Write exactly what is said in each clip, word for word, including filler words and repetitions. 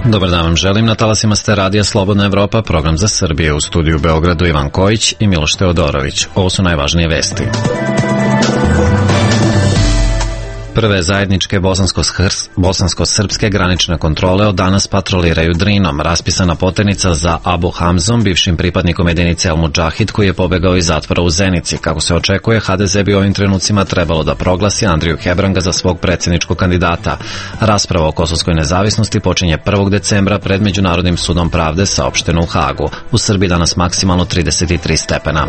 Dobar dan vam želim, na talasima ste Radija Slobodna Evropa, program za Srbiju, u studiju u Beogradu Ivan Kojić i Miloš Teodorović. Ovo su najvažnije vesti. Prve zajedničke bosansko-srpske granične kontrole od danas patroliraju Drinom. Raspisana poternica za Abu Hamzom, bivšim pripadnikom jedinice El Mudžahid, koji je pobegao iz zatvora u Zenici. Kako se očekuje, ha de ze bi ovim trenucima trebalo da proglasi Andriju Hebranga za svog predsjedničkog kandidata. Rasprava o kosovskoj nezavisnosti počinje prvog decembra pred Međunarodnim sudom pravde, saopšteno u Hagu. U Srbiji danas maksimalno trideset tri stepena.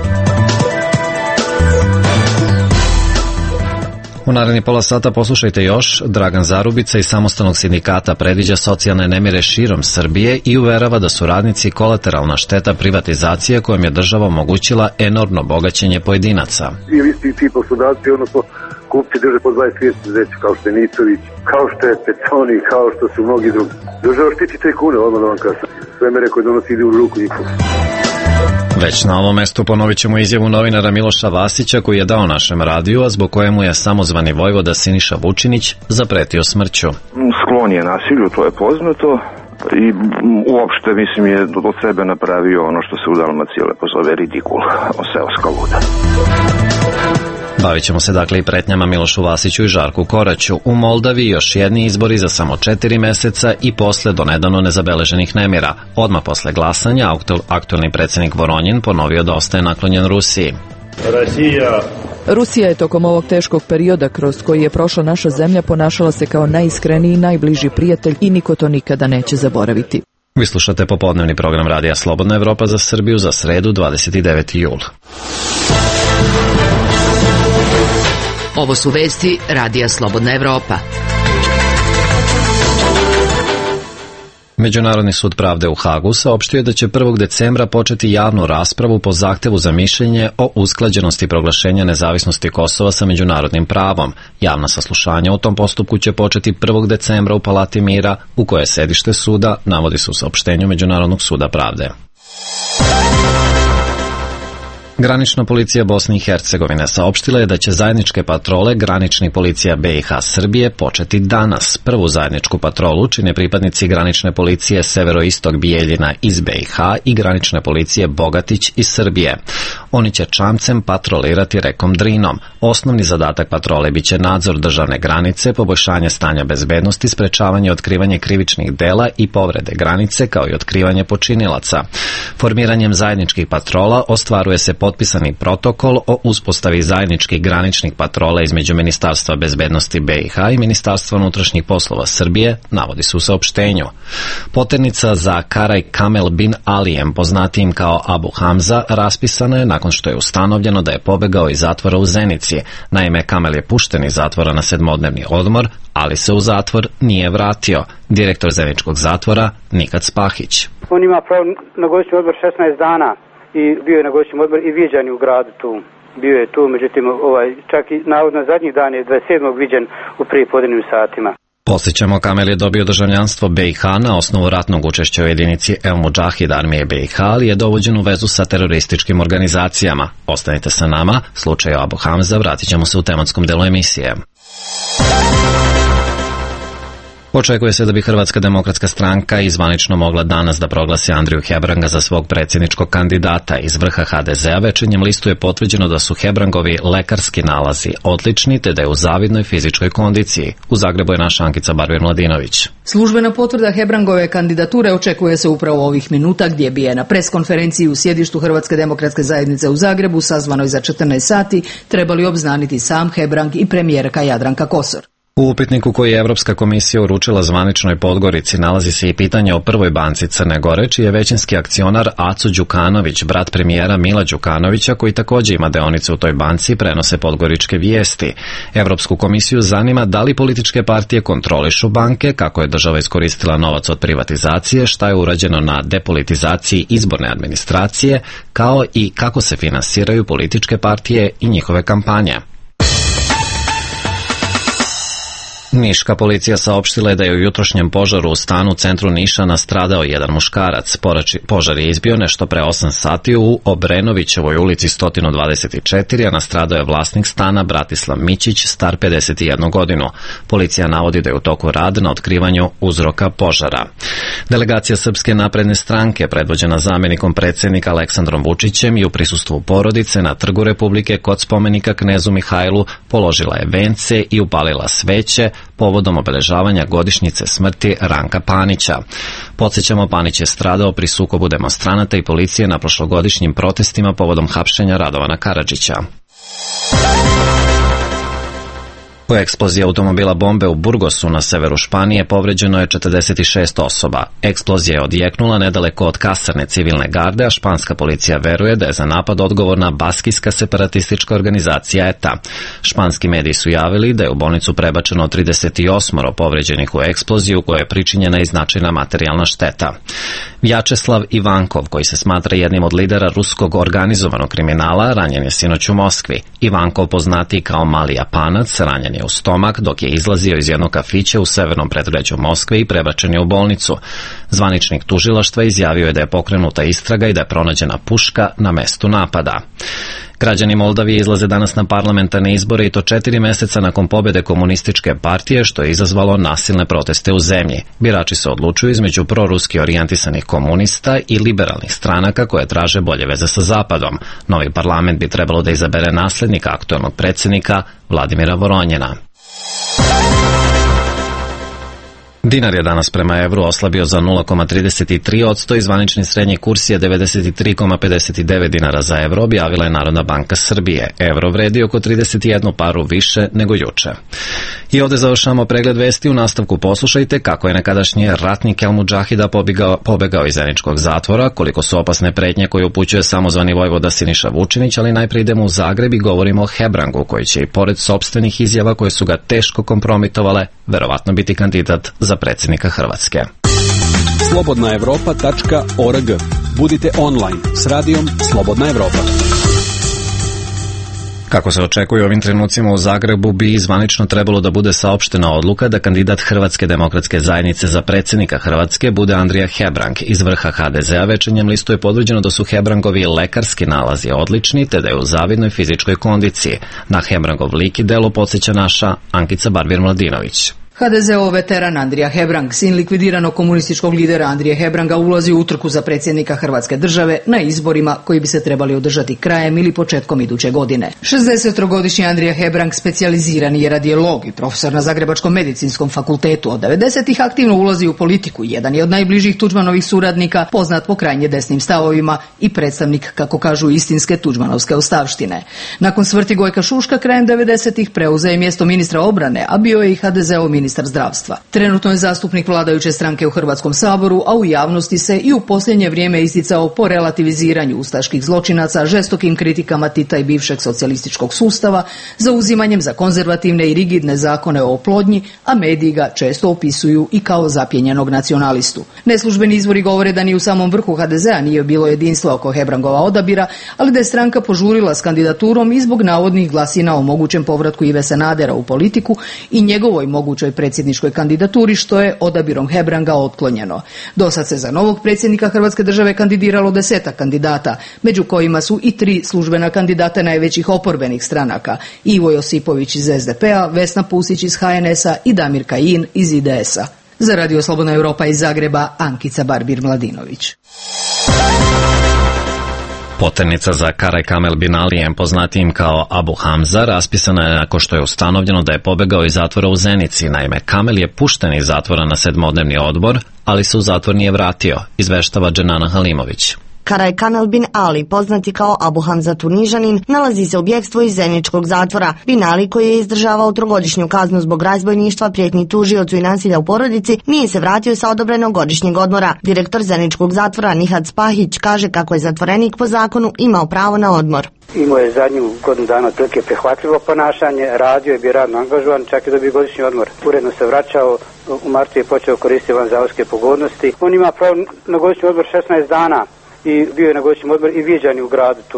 U naredni pola sata poslušajte još. Dragan Zarubica iz Samostalnog sindikata predviđa socijalne nemire širom Srbije i uverava da su radnici kolateralna šteta privatizacije kojom je država omogućila enormno bogaćenje pojedinaca. Ili isti ti poslodavci, odnosno kupci drže po dvadeset trideset preduzeća, kao što je Nicović, kao što je Peconi, kao što su mnogi drugi. Država štiti tajkune, odmah da vam kažem. Sve mere koje donosi ide u ruku njihovu. Već na ovom mestu ponovit ćemo izjavu novinara Miloša Vasića koji je dao našem radiju, a zbog kojemu je samozvani vojvoda Siniša Vučinić zapretio smrću. Sklon je nasilju, to je poznato, i uopšte mislim je do sebe napravio ono što se u Dalmaciji lepo zove ridikul, seoska luda. Bavit ćemo se dakle i pretnjama Milošu Vasiću i Žarku Koraću. U Moldavi još jedni izbori za samo četiri meseca i posle donedavno nezabeleženih nemira. Odmah posle glasanja aktuelni predsjednik Voronjin ponovio da ostaje naklonjen Rusiji. Rusija. Rusija je tokom ovog teškog perioda kroz koji je prošla naša zemlja ponašala se kao najiskreniji i najbliži prijatelj i niko to nikada neće zaboraviti. Vi slušate popodnevni program Radija Slobodna Evropa za Srbiju za sredu dvadeset deveti jul. Ovo su vesti Radija Slobodna Evropa. Međunarodni sud pravde u Hagu saopštio je da će prvog decembra početi javnu raspravu po zahtevu za mišljenje o usklađenosti proglašenja nezavisnosti Kosova sa međunarodnim pravom. Javna saslušanja u tom postupku će početi prvog decembra u Palati mira, u koje je sedište suda, navodi se u saopštenju Međunarodnog suda pravde. Granična policija Bosne i Hercegovine saopštila je da će zajedničke patrole graničnih policija be i ha Srbije početi danas. Prvu zajedničku patrolu čine pripadnici granične policije Severoistok Bijeljina iz be i ha i granične policije Bogatić iz Srbije. Oni će čamcem patrolirati rekom Drinom. Osnovni zadatak patrole biće nadzor državne granice, poboljšanje stanja bezbednosti, sprečavanje i otkrivanje krivičnih dela i povrede granice, kao i otkrivanje počinilaca. Formiranjem zajedničkih patrola ostvaruje se potpisani protokol o uspostavi zajedničkih graničnih patrola između Ministarstva bezbednosti be i ha i Ministarstva unutrašnjih poslova Srbije, navodi se u saopštenju. Poternica za Karaj Kamel bin Alijem, poznatijim kao Abu Hamza, raspisana je nakon što je ustanovljeno da je pobegao iz zatvora u Zenici. Naime, Kamel je pušten iz zatvora na sedmodnevni odmor, ali se u zatvor nije vratio. Direktor zeničkog zatvora Nikad Spahić. On ima pravo na godišnji odmor šesnaest dana. I bio je na godišnjem odmoru i viđan je u gradu tu. Bio je tu, međutim, ovaj, čak i navodno zadnjih dan je dvadeset sedmog viđen u prijepodnevnim satima. Podsjećamo, Kamel je dobio državljanstvo be i ha na osnovu ratnog učešća u jedinici El Mudžahid armije be i ha, ali je dovođen u vezu sa terorističkim organizacijama. Ostanite sa nama, slučaj Abu Hamza vratit ćemo se u tematskom delu emisije. Očekuje se da bi Hrvatska demokratska stranka izvanično mogla danas da proglasi Andriju Hebranga za svog predsjedničkog kandidata. Iz vrha ha de zea večernjem listu je potvrđeno da su Hebrangovi lekarski nalazi odlični te da je u zavidnoj fizičkoj kondiciji. U Zagrebu je naša Ankica Barbir-Mladinović. Službena potvrda Hebrangove kandidature očekuje se upravo ovih minuta, gdje bi je na preskonferenciji u sjedištu Hrvatske demokratske zajednice u Zagrebu, sazvanoj za četrnaest sati, trebali obznaniti sam Hebrang i premijerka Jadranka Kosor. U upitniku koji je Evropska komisija uručila zvaničnoj Podgorici nalazi se i pitanje o prvoj banci Crne Gore, čiji je većinski akcionar Aco Đukanović, brat premijera Mila Đukanovića, koji također ima deonice u toj banci, prenose podgoričke vijesti. Evropsku komisiju zanima da li političke partije kontrolišu banke, kako je država iskoristila novac od privatizacije, šta je urađeno na depolitizaciji izborne administracije, kao i kako se finansiraju političke partije i njihove kampanje. Niška policija saopštila je da je u jutrošnjem požaru u stanu u centru Niša nastradao jedan muškarac. Požar je izbio nešto pre osam sati u Obrenovićevoj ulici sto dvadeset četiri, a nastradao je vlasnik stana Bratislav Mićić, star pedeset jednu godinu. Policija navodi da je u toku rad na otkrivanju uzroka požara. Delegacija Srpske napredne stranke, predvođena zamenikom predsjednika Aleksandrom Vučićem i u prisustvu porodice na Trgu Republike kod spomenika knezu Mihajlu, položila je vence i upalila sveće povodom obeležavanja godišnjice smrti Ranka Panića. Podsjećamo, Panić je stradao pri sukobu demonstranata i policije na prošlogodišnjim protestima povodom hapšenja Radovana Karadžića. U eksploziji automobila bombe u Burgosu na severu Španije povređeno je četrdeset šest osoba. Eksplozija je odjeknula nedaleko od kasarne civilne garde, a španska policija veruje da je za napad odgovorna baskijska separatistička organizacija E T A. Španski mediji su javili da je u bolnicu prebačeno trideset osam povređenih u eksploziju kojoj je pričinjena i značajna materijalna šteta. Vjačeslav Ivankov, koji se smatra jednim od lidera ruskog organizovanog kriminala, ranjen je sinoć u Moskvi. Ivankov, poznati kao Mali Japanac, ranjen je u stomak dok je izlazio iz jednog kafića u severnom predgrađu Moskve i prebačen je u bolnicu. Zvaničnik tužilaštva izjavio je da je pokrenuta istraga i da je pronađena puška na mestu napada. Građani Moldavije izlaze danas na parlamentarne izbore i to četiri meseca nakon pobjede komunističke partije, što je izazvalo nasilne proteste u zemlji. Birači se odlučuju između proruski orijentisanih komunista i liberalnih stranaka koje traže bolje veze sa Zapadom. Novi parlament bi trebalo da izabere naslednika aktuelnog predsjednika Vladimira Voronjena. Dinar je danas prema evru oslabio za nula zarez trideset tri posto i zvanični srednji kurs je devedeset tri zarez pedeset devet dinara za evro, objavila je Narodna banka Srbije. Evro vredi oko trideset jednu paru više nego juče. I ovdje završamo pregled vesti. U nastavku poslušajte kako je nekadašnji ratnik El Mudžahida pobegao, pobegao iz Zeničkog zatvora, koliko su opasne pretnje koje upućuje samozvani vojvoda Siniša Vučinić, ali najprije idemo u Zagreb i govorimo o Hebrangu, koji će i pored sopstvenih izjava koje su ga teško kompromitovale, verovatno biti kandidat za predsjednika Hrvatske. slobodna evropa tačka org. Budite online s radijom Slobodna Evropa. Kako se očekuje u ovim trenucima u Zagrebu bi zvanično trebalo da bude saopštena odluka da kandidat Hrvatske demokratske zajednice za predsjednika Hrvatske bude Andrija Hebrang. Iz vrha ha de zea Večernjem listu je potvrđeno da su Hebrangovi lekarski nalazi odlični, te da je u zavidnoj fizičkoj kondiciji. Na Hebrangov lik i delo podsjeća naša Ankica Barbir-Mladinović. ha de zeo veteran Andrija Hebrang, sin likvidiranog komunističkog lidera Andrije Hebranga, ulazi u utrku za predsjednika Hrvatske države na izborima koji bi se trebali održati krajem ili početkom iduće godine. šezdesetogodišnji Andrija Hebrang specijalizirani je radiolog i profesor na Zagrebačkom medicinskom fakultetu. Od devedesetih aktivno ulazi u politiku, jedan je od najbližih Tuđmanovih suradnika, poznat po krajnje desnim stavovima i predstavnik, kako kažu, istinske tuđmanovske ostavštine. Nakon smrti Gojka Šuška krajem devedesetih preuzeje mjesto ministra obrane, a bio je i ha de zeo ministar zdravstva. Trenutno je zastupnik vladajuće stranke u Hrvatskom saboru, a u javnosti se i u posljednje vrijeme isticao po relativiziranju ustaških zločinaca, žestokim kritikama Tita i bivšeg socijalističkog sustava, zauzimanjem za konzervativne i rigidne zakone o oplodnji, a mediji ga često opisuju i kao zapjenjenog nacionalistu. Neslužbeni izvori govore da ni u samom vrhu ha de zea nije bilo jedinstva oko Hebrangova odabira, ali da je stranka požurila s kandidaturom i zbog navodnih glasina o mogućem povratku Ive Sanadera u politiku i njegovoj mogućoj predsjedničkoj kandidaturi, što je odabirom Hebranga otklonjeno. Dosad se za novog predsjednika Hrvatske države kandidiralo desetak kandidata, među kojima su i tri službena kandidata najvećih oporbenih stranaka: Ivo Josipović iz es de pe a, Vesna Pusić iz ha en es a i Damir Kajin iz i de es a. Za Radio Slobodna Evropa iz Zagreba, Ankica Barbir-Mladinović. Poternica za Karaj Kamel bin Alijem, poznatijim kao Abu Hamza, raspisana je nakon što je ustanovljeno da je pobegao iz zatvora u Zenici. Naime, Kamel je pušten iz zatvora na sedmodnevni odmor, ali se u zatvor nije vratio, izveštava Dženana Halimović. Karaj Kamel bin Ali, poznati kao Abu Hamza Tunižanin, nalazi se u bjegstvu iz Zeničkog zatvora. Bin Ali, koji je izdržavao trogodišnju kaznu zbog razbojništva, prijetnji tužiocu i nasilja u porodici, nije se vratio sa odobrenog godišnjeg odmora. Direktor Zeničkog zatvora Nihad Spahić kaže kako je zatvorenik po zakonu imao pravo na odmor. Imao je zadnju godinu dana otprilike prihvatljivo ponašanje, radio je bio radno angažovan, čak i dobio godišnji odmor. Uredno se vraćao, u martu je počeo koristiti vanzavodske pogodnosti. On ima pravo na godišnji odmor šesnaest dana. I bio je na godišnjem odmoru i viđan je u gradu tu.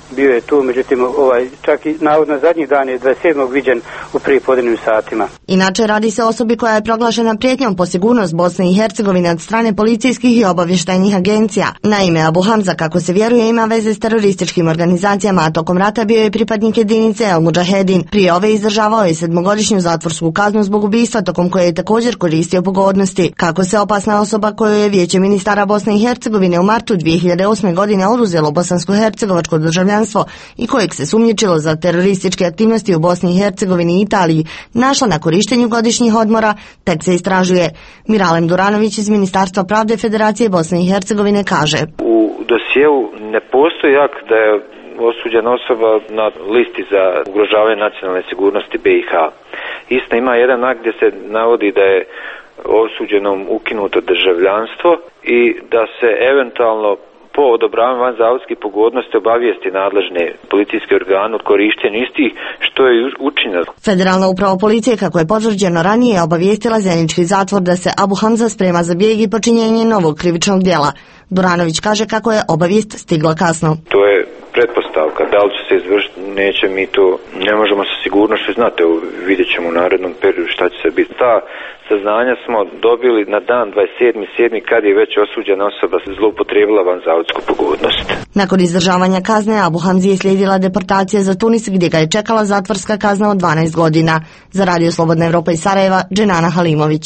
bio je tu, međutim ovaj, čak i navodno zadnjih dana je dvadeset sedmog viđen u prijepodnevnim satima. Inače, radi se o osobi koja je proglašena prijetnjom po sigurnost Bosne i Hercegovine od strane policijskih i obavještajnih agencija. Naime, Abu Hamza, kako se vjeruje, ima veze s terorističkim organizacijama, a tokom rata bio je pripadnik jedinice El Mudžahedin. Prije ove izdržavao je sedmogodišnju zatvorsku kaznu zbog ubistva, tokom koje je također koristio pogodnosti. Kako se opasna osoba koju je Vijeće ministara Bosne i Hercegovine u martu dvije hiljade osme godine oduzelo bosansko-hercegovačko državljanstvo i kojeg se sumnjičilo za terorističke aktivnosti u Bosni i Hercegovini i Italiji, našla na korištenju godišnjih odmora, tek se istražuje. Miralem Duranović iz Ministarstva pravde Federacije Bosne i Hercegovine kaže: U dosjeu ne postoji akt da je osuđena osoba na listi za ugrožavanje nacionalne sigurnosti B i H. Istina, ima jedan akt gdje se navodi da je osuđenom ukinuto državljanstvo i da se eventualno po odobravanju vanzavodskih pogodnosti obavijesti nadležne policijske organe od korištenja istih, što je učinjeno. Federalna uprava policije, kako je potvrđeno ranije, obavijestila Zenički zatvor da se Abu Hamza sprema za bijeg i počinjenje novog krivičnog djela. Duranović kaže kako je obavijest stigla kasno. To je pretpostavka. Da li će se izvršiti, neće, mi to ne možemo sa sigurnošću znati. Vidjet ćemo u narednom periodu šta će se biti. Ta saznanja smo dobili na dan dvadeset sedmi sedmi kad je već osuđena osoba zloupotrijebila vanzavodsku pogodnost. Nakon izdržavanja kazne Abu Hamzi je slijedila deportacija za Tunis, gdje ga je čekala zatvorska kazna od dvanaest godina. Za Radio Slobodna Evropa iz Sarajeva, Dženana Halimović.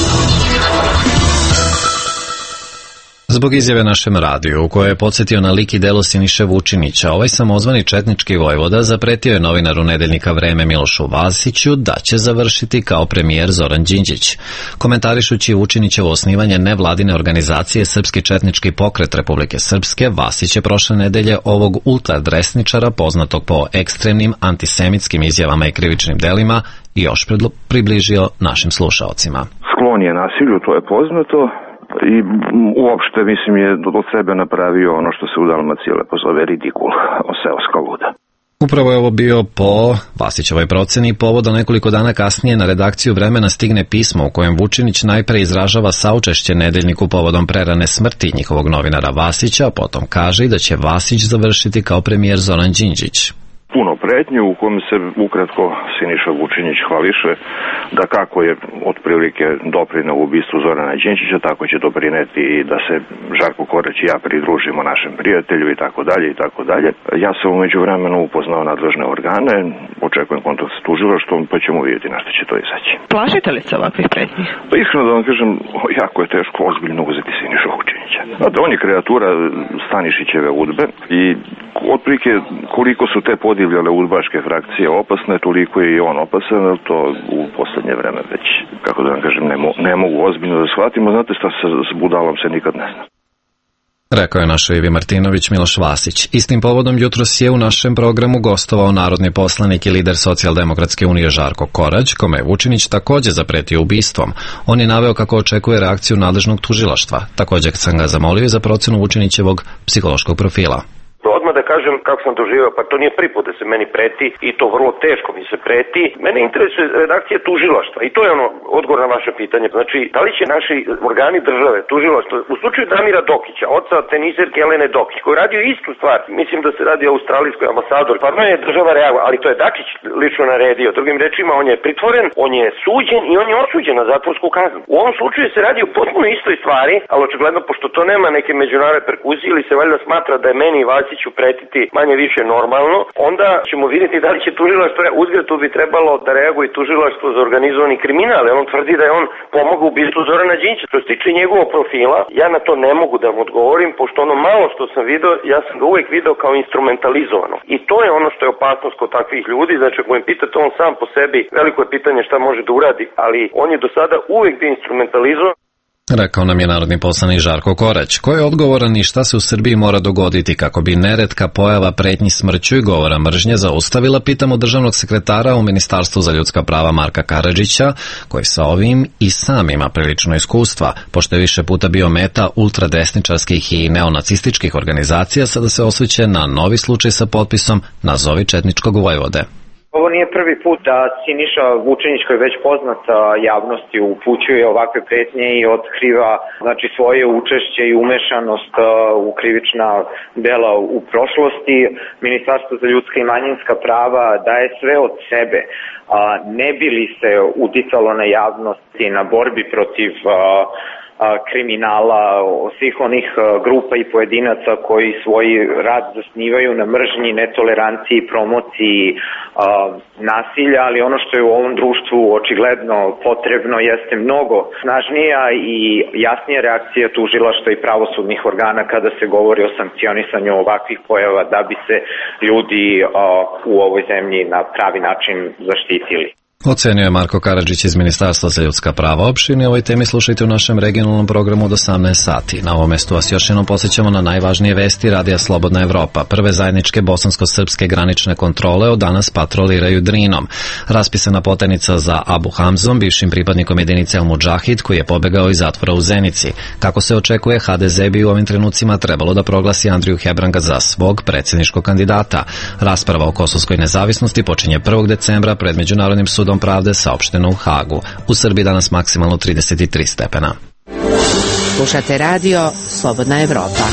Zbog izjave našem radiju, u kojoj je podsjetio na lik i delo Siniše Vučinića, ovaj samozvani četnički vojvoda zapretio je novinaru nedeljnika Vreme Milošu Vasiću da će završiti kao premijer Zoran Đinđić. Komentarišući Vučinićevo osnivanje nevladine organizacije Srpski četnički pokret Republike Srpske, Vasić je prošle nedelje ovog ultradresničara, poznatog po ekstremnim antisemitskim izjavama i krivičnim delima, još približio našim slušaocima. Sklon je nasilju, to je poznato. I uopšte, mislim, je od sebe napravio ono što se u Dalmaciji lepo zove ridikul, seoska luda. Upravo je ovo bio po Vasićevoj proceni povod da nekoliko dana kasnije na redakciju Vremena stigne pismo u kojem Vučinić najpre izražava saučešće nedeljniku povodom prerane smrti njihovog novinara Vasića, a potom kaže da će Vasić završiti kao premijer Zoran Đinđić. Puno pretnju u kojem se ukratko Siniša Vučinić hvališe da kako je otprilike doprineo u ubistvu Zorana Đinđića, tako će doprineti i da se Žarko Korać i ja pridružimo našem prijatelju i tako dalje i tako dalje. Ja sam umeđu vremenu upoznao nadležne organe, očekujem kontakt s tužilaštvom, pa ćemo vidjeti na što će to izaći. Plašite li se ovakvih pretnji? Pa iskreno da vam kažem, jako je teško ozbiljno uzeti Sinišu Vučinića. Znate, on je kreatura Stanišićeve udbe i otprilike koliko su te podivljale udbaške frakcije opasne, toliko je i on opasan, ali to u posljednje vreme već, kako da vam kažem, ne, mo, ne mogu ozbiljno da shvatimo. Znate šta, sa, s budalom se nikad ne zna. Rekao je našoj Ivi Martinović Miloš Vasić. Istim povodom jutros je u našem programu gostovao narodni poslanik i lider Socijaldemokratske unije Žarko Korać, kome je Vučinić također zapretio ubistvom. On je naveo kako očekuje reakciju nadležnog tužilaštva. Također sam ga zamolio za procenu Vučinićevog psihološkog profila. Odmah da kažem kako sam doživio, pa to nije prvi put da se meni preti i to vrlo teško mi se preti. Mene interesuje redakcija tužilaštva i to je ono odgovor na vaše pitanje. Znači, da li će naši organi države, tužilaštvo, u slučaju Damira Dokića, oca teniserke Jelene Dokić, koji radio istu stvar, mislim da se radi o australijskoj ambasador, pa no je država reagovala, ali to je Dačić lično naredio. Drugim rečima, on je pritvoren, on je suđen i on je osuđen na zatvorsku kaznu. U ovom slučaju se radi o potpuno istoj stvari, ali očigledno, pošto to nema neke međunarodne perkusije ili se valjda smatra da je meni i Vasiću pretiti manje više normalno, onda ćemo vidjeti da li će tužilaštvo, uzgled tu bi trebalo da reaguje tužilaštvo za organizovani kriminal, jer on tvrdi da je on pomogao u ubistvu Zorana Đinđića. Što se tiče njegovog profila, ja na to ne mogu da mu odgovorim, pošto ono malo što sam video, ja sam ga uvijek video kao instrumentalizovano. I to je ono što je opasnost kod takvih ljudi, znači ako im pitate on sam po sebi, veliko je pitanje šta može da uradi, ali on je do sada uvijek bio instrumentalizovan. Rekao nam je narodni poslanik Žarko Korać. Ko je odgovoran i šta se u Srbiji mora dogoditi kako bi neretka pojava pretnji smrću i govora mržnje zaustavila, pitamo državnog sekretara u Ministarstvu za ljudska prava Marka Karadžića, koji sa ovim i sam ima prilično iskustva. Pošto je više puta bio meta ultradesničarskih i neonacističkih organizacija, sada se osvrće na novi slučaj sa potpisom Nazovi četničkog vojvode. Ovo nije prvi put da Siniša Vučinić, koji je već poznat javnosti, upućuje ovakve pretnje i otkriva znači, svoje učešće i umešanost u krivična dela u prošlosti. Ministarstvo za ljudska i manjinska prava daje sve od sebe, ne bi li se uticalo na javnosti, na borbi protiv kriminala, svih onih grupa i pojedinaca koji svoj rad zasnivaju na mržnji, netoleranciji, promociji nasilja, ali ono što je u ovom društvu očigledno potrebno jeste mnogo snažnija i jasnija reakcija tužilaštva i pravosudnih organa kada se govori o sankcionisanju ovakvih pojava da bi se ljudi u ovoj zemlji na pravi način zaštitili. Ocenio je Marko Karadžić iz Ministarstva za ljudska prava. Opširnije o ovoj temi slušajte u našem regionalnom programu od osamnaest sati. Na ovom mestu vas još jednom podsjećamo na najvažnije vesti Radija Slobodna Evropa. Prve zajedničke bosansko-srpske granične kontrole od danas patroliraju Drinom. Raspisana potajnica za Abu Hamzom, bivšim pripadnikom jedinice Al Mudžahid, koji je pobegao iz zatvora u Zenici. Kako se očekuje, ha de ze bi u ovim trenucima trebalo da proglasi Andriju Hebranga za svog predsjedničkog kandidata. Rasprava o kosovskoj nezavisnosti počinje prvog decembra pred Međunarodnim sudom pravde, saopšteno u Hagu. U Srbiji danas maksimalno trideset tri stepena. Slušate radio Slobodna Evropa.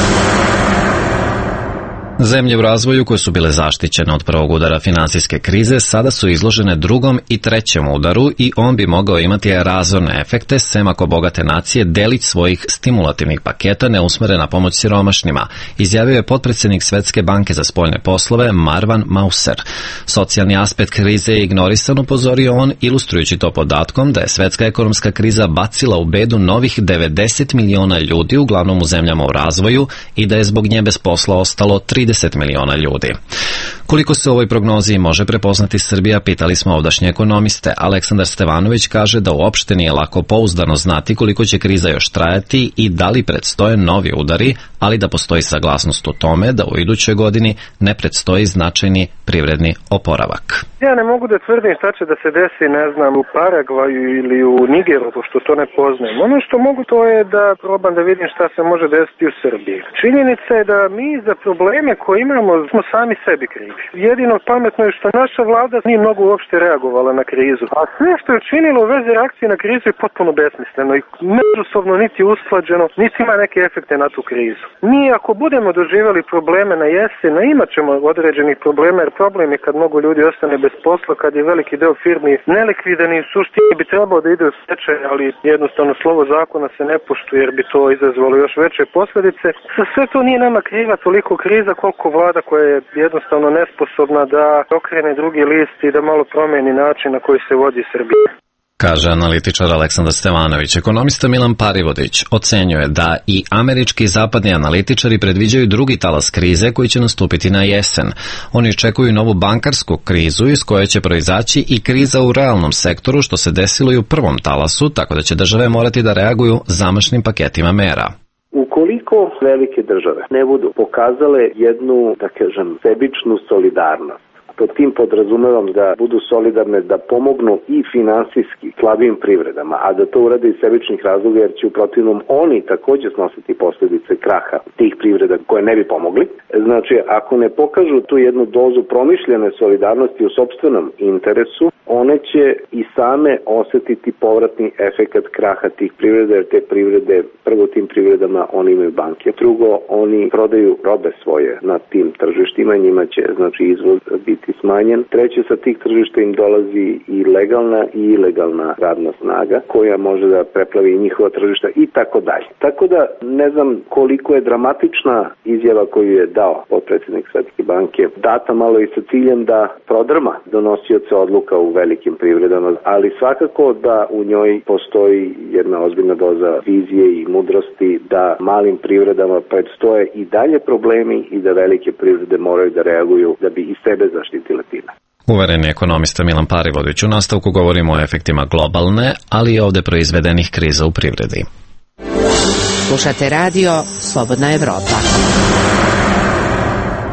Zemlje u razvoju koje su bile zaštićene od prvog udara finansijske krize sada su izložene drugom i trećem udaru i on bi mogao imati razorne efekte sem ako bogate nacije delić svojih stimulativnih paketa ne usmere na pomoć siromašnima, izjavio je potpredsjednik Svetske banke za spoljne poslove Marwan Mauser. Socijalni aspekt krize je ignorisan, upozorio on, ilustrujući to podatkom da je svetska ekonomska kriza bacila u bedu novih devedeset miliona ljudi, uglavnom u zemljama u razvoju, i da je zbog nje bez posla ostalo trideset miliona ljudi. Koliko se u ovoj prognozi može prepoznati Srbija, pitali smo ovdašnje ekonomiste. Aleksandar Stevanović kaže da uopšte nije lako pouzdano znati koliko će kriza još trajati i da li predstoje novi udari, ali da postoji saglasnost u tome da u idućoj godini ne predstoji značajni privredni oporavak. Ja ne mogu da tvrdim šta će da se desi, ne znam, u Paragvaju ili u Nigeru, pošto to ne poznajem. Ono što mogu to je da probam da vidim šta se može desiti u Srbiji. Činjenica je da mi za probleme koje imamo smo sami sebi krivi. Jedino pametno je što naša vlada nije mnogo uopšte reagovala na krizu. A sve što je činilo u vezi reakcije na krizu je potpuno besmisleno i međusobno niti usklađeno, niti ima neke efekte na tu krizu. Mi ako budemo doživjeli probleme na jesen, imat ćemo određenih problema, jer problem je kad mnogo ljudi ostane bez posla, kad je veliki deo firmi nelikvidan i suštini bi trebao da ide u stečaj, ali jednostavno slovo zakona se ne poštuje jer bi to izazvalo još veće posljedice. Za sve to nije nama kriva toliko kriza koliko vlada koja je jednostavno nesposobna da okrene drugi list i da malo promeni način na koji se vodi Srbija. Kaže analitičar Aleksandar Stevanović. Ekonomista Milan Parivodić ocenjuje da i američki i zapadni analitičari predviđaju drugi talas krize koji će nastupiti na jesen. Oni očekuju novu bankarsku krizu iz koje će proizaći i kriza u realnom sektoru, što se desilo i u prvom talasu, tako da će države morati da reaguju zamašnim paketima mera. Ukoliko velike države ne budu pokazale jednu, da kažem, sebičnu solidarnost, pod tim podrazumevam da budu solidarne, da pomognu i finansijski slabijim privredama, a da to urade iz sebičnih razloga, jer će u protivnom oni također snositi posljedice kraha tih privreda koje ne bi pomogli. Znači, ako ne pokažu tu jednu dozu promišljene solidarnosti u sopstvenom interesu, one će i same osjetiti povratni efekat kraha tih privreda, jer te privrede, prvo tim privredama oni imaju banke. Drugo, oni prodaju robe svoje na tim tržištima, njima će znači izvoz biti smanjen. Treće, sa tih tržišta im dolazi i legalna i ilegalna radna snaga koja može da preplavi i njihova tržišta i tako dalje. Tako da ne znam koliko je dramatična izjava koju je dao potpredsjednik Svetske banke, data malo i sa ciljem da prodrma donosioce odluka u velikim privredama, ali svakako da u njoj postoji jedna ozbiljna doza vizije i mudrosti da malim privredama predstoje i dalje problemi i da velike privrede moraju da reaguju da bi i sebe zaštitili. Uveren je ekonomista Milan Parivodić. U nastavku govorimo o efektima globalne, ali i ovde proizvedenih kriza u privredi. Slušate radio Slobodna Evropa.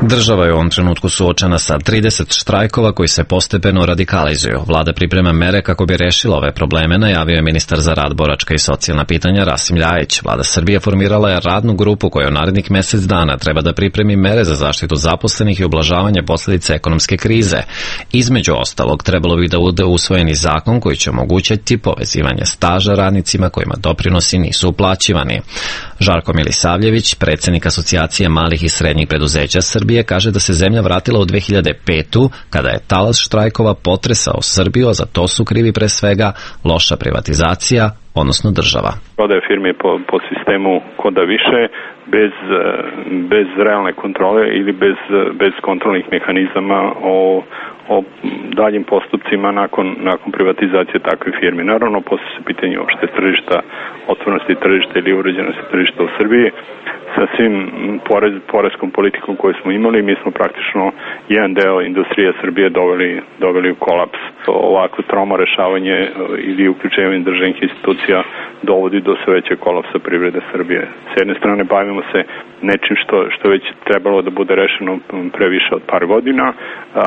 Država je u ovom trenutku suočena sa trideset štrajkova koji se postepeno radikalizuju. Vlada priprema mere kako bi rešila ove probleme, najavio je ministar za rad, boračka i socijalna pitanja Rasim Ljajić. Vlada Srbije formirala je radnu grupu koja u narednih mesec dana treba da pripremi mere za zaštitu zaposlenih i ublažavanje posledica ekonomske krize. Između ostalog, trebalo bi da bude usvojeni zakon koji će omogućiti povezivanje staža radnicima kojima doprinosi nisu uplaćivani. Žarko Milisavljević, predsjednik Asocijacije malih i srednjih preduzeća Srbije, kaže da se zemlja vratila u dve hiljade petu. kada je talas štrajkova potresao Srbiju, a za to su krivi pre svega loša privatizacija, odnosno država. Prodaje firme po, po sistemu ko da više, bez, bez realne kontrole ili bez, bez kontrolnih mehanizama o, o daljim postupcima nakon, nakon privatizacije takve firme. Naravno, posle se pitanje uopšte tržišta, otvornosti tržišta ili uređenosti tržišta u Srbiji. Sa svim porez, porezkom politikom koju smo imali, mi smo praktično jedan deo industrije Srbije doveli, doveli u kolaps. Ovako tromo rešavanje ili uključivanje državnih institucija dovodi do sve većeg kolapsa privrede Srbije. S jedne strane bavimo se nečim što, što već trebalo da bude rešeno previše od par godina. A,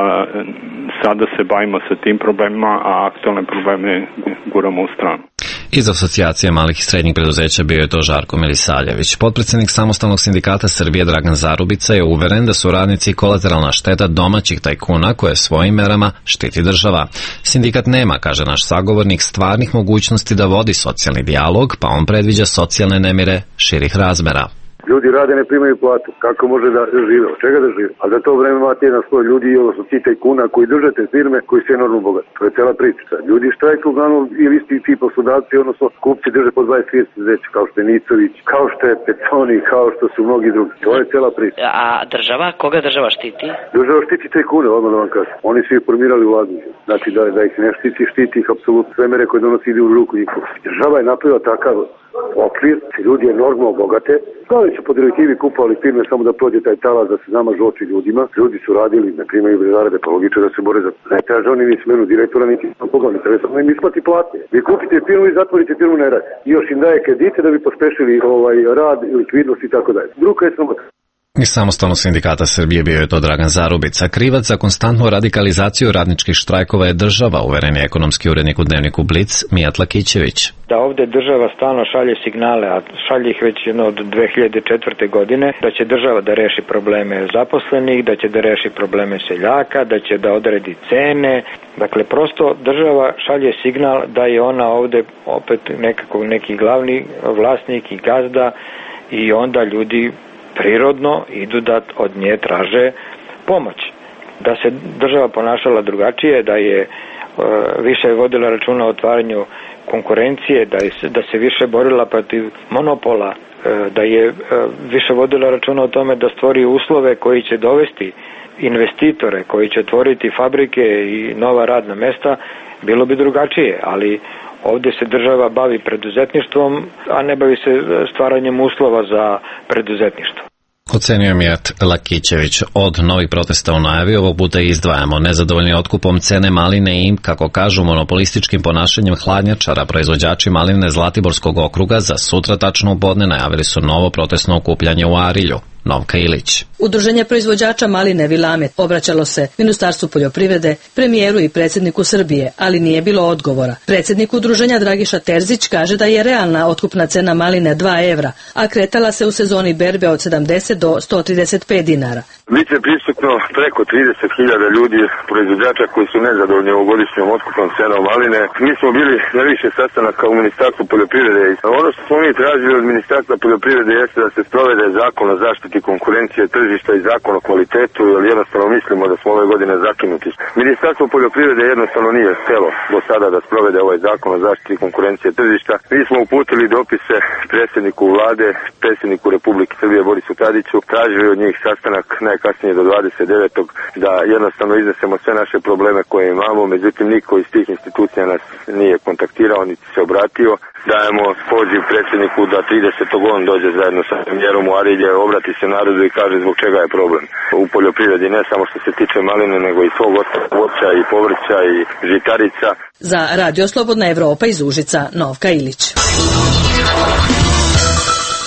sada se bavimo sa tim problemima, a aktualne probleme guramo u stranu. Iz Asocijacije malih i srednjih preduzeća bio je to Žarko Milisavljević. Potpredsednik Samostalnog sindikata Srbije Dragan Zarubica je uveren da su radnici kolateralna šteta domaćih tajkuna koje svojim merama štiti država. Sindikat nema, kaže naš sagovornik, stvarnih mogućnosti da vodi socijalni dijalog, pa on predviđa socijalne nemire širih razmera. Ljudi rade, ne primaju platu. Kako može da žive? Od čega da žive? A za to vreme imate jedan sloj ljudi, odnosno ti tajkuna koji drže te firme, koji su enormno bogati. To je cela priča. Ljudi štrajkuju uglavnom ili isti ti poslodavci, odnosno kupci drže po dvadeset trideset preduzeća, kao što je Nicović, kao što je Peconi, kao što su mnogi drugi. To je cela priča. A država? Koga država štiti? Država štiti tajkune, odmah da vam kažem. Oni su ih formirali vladu. Znači da, da ih ne štiti, štiti ih apsolutno sve mere koje donosi ide u ruku njihovu. Država je napravila takav okvir, ljudi enormno obogate. Kao su po direktivi kupovali firme samo da prođe taj talas da se namažu oči ljudima. Ljudi su radili, ne primaju zarade, pa logično da se bore za... Ne traže oni ni smenu direktora, niti koga, ne treba samo im isplati plate. Vi kupite firmu i zatvorite firmu, ne radi. I još im daje kredite da bi pospešili ovaj rad, likvidnost i tako dalje. Druga je samo... Iz Samostalnog sindikata Srbije bio je to Dragan Zarubica. Krivac za konstantnu radikalizaciju radničkih štrajkova je država, uveren je ekonomski urednik u dnevniku Blic Mijat Lakićević. Da ovde država stalno šalje signale, a šalje ih već jedno od dve hiljade četvrte. godine, da će država da reši probleme zaposlenih, da će da reši probleme seljaka, da će da odredi cene. Dakle, prosto država šalje signal da je ona ovde opet nekako neki glavni vlasnik i gazda i onda ljudi prirodno idu da od nje traže pomoć. Da se država ponašala drugačije, da je e, više vodila računa o otvaranju konkurencije, da, je, da se više borila protiv monopola, e, da je e, više vodila računa o tome da stvori uslove koji će dovesti investitore, koji će otvoriti fabrike i nova radna mesta, bilo bi drugačije, ali ovdje se država bavi preduzetništvom, a ne bavi se stvaranjem uslova za preduzetništvo. Ocenio je Mijat Lakićević. Od novih protesta u najavi ovog puta izdvajamo. Nezadovoljni otkupom cene maline i, kako kažu, monopolističkim ponašanjem hladnjačara, proizvođači maline Zlatiborskog okruga za sutra tačno u podne najavili su novo protestno okupljanje u Arilju. Novka Ilić. Udruženje proizvođača maline Vilamet obraćalo se Ministarstvu poljoprivrede, premijeru i predsjedniku Srbije, ali nije bilo odgovora. Predsjednik udruženja Dragiša Terzić kaže da je realna otkupna cena maline dva evra, a kretala se u sezoni berbe od sedamdeset do sto trideset pet dinara. Biće prisutno preko trideset hiljada ljudi, proizvođača koji su nezadovoljni ovogodišnjom otkupnom cenom maline. Mi smo bili na više sastanaka u Ministarstvu poljoprivrede. Ono što smo mi tražili od Ministarstva poljoprivrede jeste da se sprovede zakon o zaštiti konkurencije tržišta i zakon o kvalitetu, jer jednostavno mislimo da smo ove godine zakinuti. Ministarstvo poljoprivrede jednostavno nije htelo do sada da sprovede ovaj zakon o zaštiti konkurencije tržišta. Mi smo uputili dopise predsjedniku vlade, predsjedniku Republike Srbije Borisu Tadiću, tražili od njih sastanak najkasnije do dvadeset devetog da jednostavno iznesemo sve naše probleme koje imamo, međutim niko iz tih institucija nas nije kontaktirao niti se obratio. Dajemo poziv predsjedniku da tridesetog on dođe zajedno sa premijerom u Arilje, obrati se narodu i kaže zbog čega je problem u poljoprivredi, ne samo što se tiče maline, nego i svog ostalog voća i povrća i žitarica. Za Radio Slobodna Evropa iz Užica, Novka Ilić.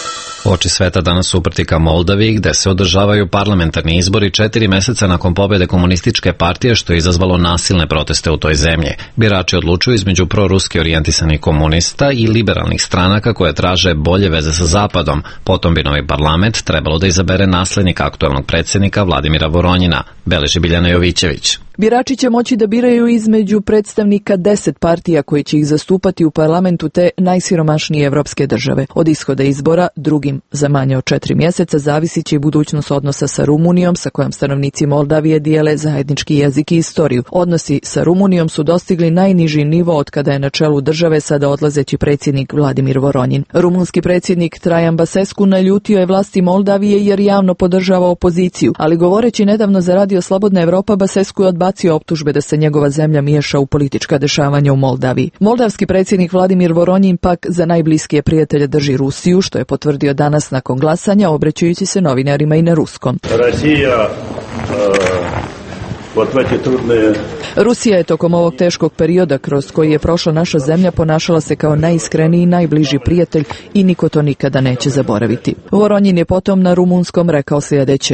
Oči sveta danas uprti ka Moldaviji, gde se održavaju parlamentarni izbori četiri meseca nakon pobjede komunističke partije, što je izazvalo nasilne proteste u toj zemlji. Birači odlučuju između proruski orijentisanih komunista i liberalnih stranaka koje traže bolje veze sa Zapadom. Potom bi novi parlament trebalo da izabere naslednika aktuelnog predsjednika Vladimira Voronjina, beleži Biljana Jovićević. Birači će moći da biraju između predstavnika deset partija koji će ih zastupati u parlamentu te najsiromašnije evropske države. Od ishoda izbora, drugim za manje od četiri mjeseca, zavisit će i budućnost odnosa sa Rumunijom, sa kojom stanovnici Moldavije dijele zajednički jezik i istoriju. Odnosi sa Rumunijom su dostigli najniži nivo od kada je na čelu države sada odlazeći predsjednik Vladimir Voronjin. Rumunski predsjednik Trajan Basescu naljutio je vlasti Moldavije jer javno podržava opoziciju, ali govoreći nedavno za Radio Slobodna Evropa, Basescu je odbacio optužbe da se njegova zemlja miješa u politička dešavanja u Moldaviji. Moldavski predsjednik Vladimir Voronjin pak za najbliskije prijatelje drži Rusiju, što je potvrdio danas nakon glasanja, obraćajući se novinarima i na ruskom. Rusija, Rusija je tokom ovog teškog perioda kroz koji je prošla naša zemlja ponašala se kao najiskreniji i najbliži prijatelj i niko to nikada neće zaboraviti. Voronjin je potom na rumunskom rekao sljedeće.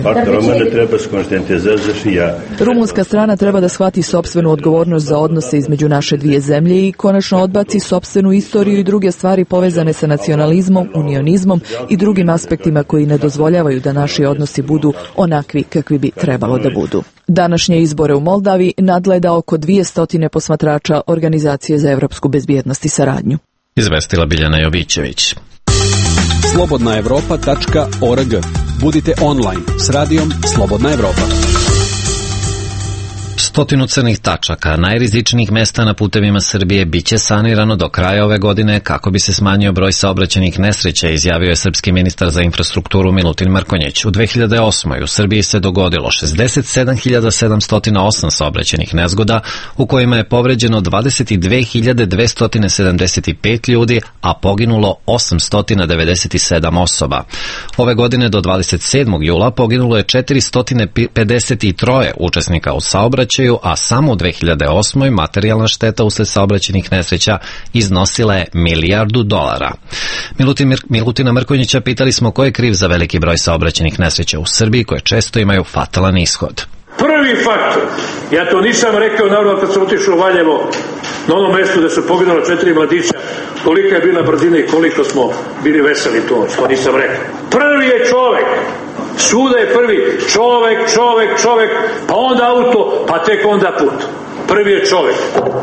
Rumunska strana treba da shvati sopstvenu odgovornost za odnose između naše dvije zemlje i konačno odbaci sopstvenu istoriju i druge stvari povezane sa nacionalizmom, unionizmom i drugim aspektima koji ne dozvoljavaju da naši odnosi budu onakvi kakvi bi trebalo da budu. Današnje izbore u Moldaviji nadgleda oko dvjesto posmatrača Organizacije za evropsku bezbjednost i saradnju. Izvestila Biljana Jovićević. slobodna evropa tačka org. Budite online s radijom Slobodna Evropa. Stotinu crnih tačaka, najrizičnijih mesta na putevima Srbije, biće sanirano do kraja ove godine kako bi se smanjio broj saobraćajnih nesreća, izjavio je srpski ministar za infrastrukturu Milutin Mrkonjić. U dve hiljade osmoj. u Srbiji se dogodilo šezdeset sedam hiljada sedamsto osam saobraćajnih nezgoda, u kojima je povređeno dvadeset dve hiljade dvesta sedamdeset pet ljudi, a poginulo osamsto devedeset sedam osoba. Ove godine do dvadeset sedmog jula poginulo je četiristo pedeset tri učesnika u saobraćaju, a samo u dve hiljade osmoj. materijalna šteta usled saobraćajnih nesreća iznosila je milijardu dolara. Milutin, Milutina Mrkonjića pitali smo ko je kriv za veliki broj saobraćajnih nesreća u Srbiji koje često imaju fatalan ishod. Prvi faktor, ja to nisam rekao naravno kad sam otišao u Valjevo, na onom mjestu da su poginula četiri mladića, kolika je bila brzina i koliko smo bili veseli to, to nisam rekao. Prvi je čovek. Svuda je prvi čovek, čovek, čovek, pa onda auto, pa tek onda put. Prvi je čovek,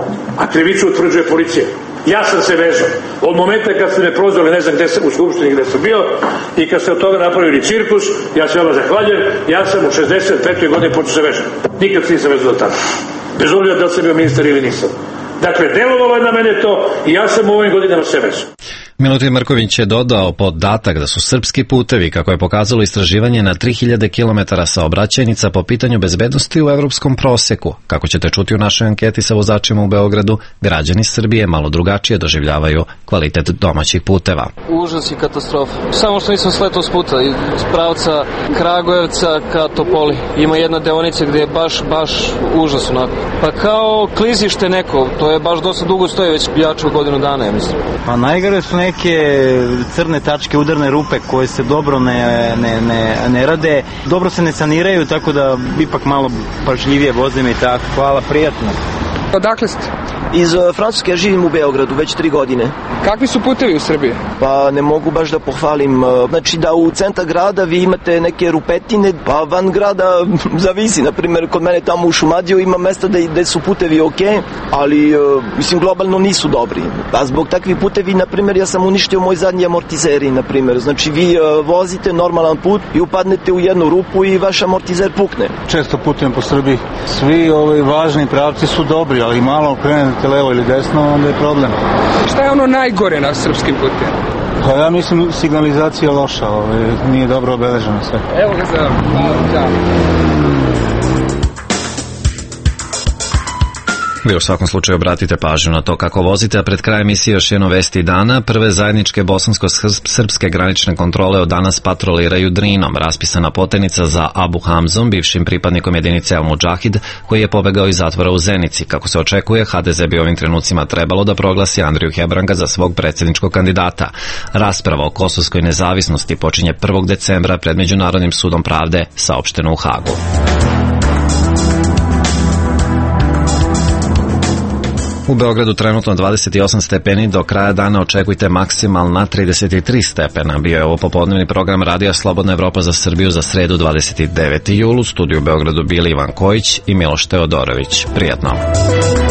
a krivicu utvrđuje policija. Ja sam se vezao. Od momenta kad ste me prozvali, ne znam gde sam, u skupštini gde sam bio, i kad ste od toga napravili cirkus, ja se vama zahvaljujem, ja sam u šezdeset petoj godini počeo se vežati. Nikad se nisam vezao do tada. Bez obzira da li sam bio ministar ili nisam. Dakle, delovalo je na mene to i ja sam u ovim godinama se vezao. Milutin Mrković je dodao podatak da su srpski putevi, kako je pokazalo istraživanje, na tri hiljade kilometara saobraćajnica po pitanju bezbednosti u evropskom proseku. Kako ćete čuti u našoj anketi sa vozačima u Beogradu, građani Srbije malo drugačije doživljavaju kvalitet domaćih puteva. Užas i katastrofa. Samo što nisam sletao s puta, iz pravca Kragujevca ka Topoli. Ima jedna deonica gdje je baš, baš užas onako. Pa kao klizište neko, to je baš dosta dugo stoji, već jače od godinu dana, ja mislim. Pa najgore su neke crne tačke, udarne rupe koje se dobro ne, ne, ne, ne rade, dobro se ne saniraju, tako da ipak malo pažljivije vozim i tako. Hvala, prijatno. Odakle ste? Iz uh, Francuske, ja živim u Beogradu već tri godine. Kakvi su putevi u Srbiji? Pa ne mogu baš da pohvalim. Uh, znači da u centar grada vi imate neke rupetine, pa van grada zavisi. Naprimjer, kod mene tamo u Šumadiju ima mesta gde su putevi ok, ali uh, mislim globalno nisu dobri. A zbog takvih putevi, naprimjer, ja sam uništio moj zadnji amortizeri, naprimjer. Znači vi uh, vozite normalan put i upadnete u jednu rupu i vaš amortizer pukne. Često putujem po Srbiji. Svi ovi važni pravci su dobri, ali malo krenete levo ili desno, onda je problem. Šta je ono najgore na srpskim putima? Pa ja mislim signalizacija loša, ovaj, nije dobro obeleženo sve. Evo ga za... Vi u svakom slučaju obratite pažnju na to kako vozite, a pred krajem emisije još jedno vesti dana. Prve zajedničke bosansko-srpske granične kontrole od danas patroliraju Drinom. Raspisana potenica za Abu Hamzom, bivšim pripadnikom jedinice Al Mudžahid, koji je pobegao iz zatvora u Zenici. Kako se očekuje, ha de ze bi ovim trenucima trebalo da proglasi Andriju Hebranga za svog predsjedničkog kandidata. Rasprava o kosovskoj nezavisnosti počinje prvog decembra pred Međunarodnim sudom pravde, saopšteno u Hagu. U Beogradu trenutno dvadeset osam stepeni, do kraja dana očekujte maksimalna trideset tri stepena. Bio je ovo popodnevni program Radija Slobodna Evropa za Srbiju za sredu dvadeset deveti jul. U studiju u Beogradu bili Ivan Kojić i Miloš Teodorović. Prijatno.